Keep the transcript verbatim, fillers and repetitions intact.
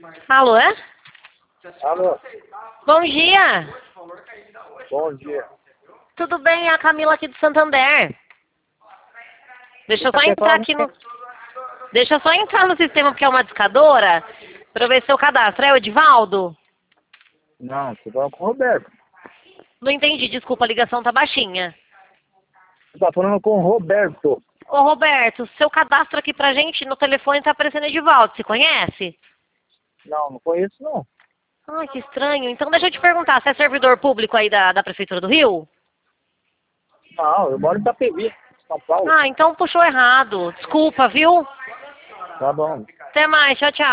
Alô, é? Alô, Bom dia. bom dia. Tudo bem? É a Camila aqui do Santander. Deixa eu só Você quer entrar falar aqui no... Deixa eu só entrar no sistema porque é uma discadora pra eu ver seu cadastro. É o Edivaldo? Não, você fala com o Roberto. Não entendi, desculpa, a ligação tá baixinha. Você tá falando com o Roberto. Ô, Roberto, seu cadastro aqui pra gente no telefone tá aparecendo Edivaldo. Você conhece? Não, não conheço não. Ai, que estranho. Então deixa eu te perguntar, você é servidor público aí da, da Prefeitura do Rio? Não, eu moro em Itapevi, São Paulo. Ah, então puxou errado. Desculpa, viu? Tá bom. Até mais, tchau, tchau.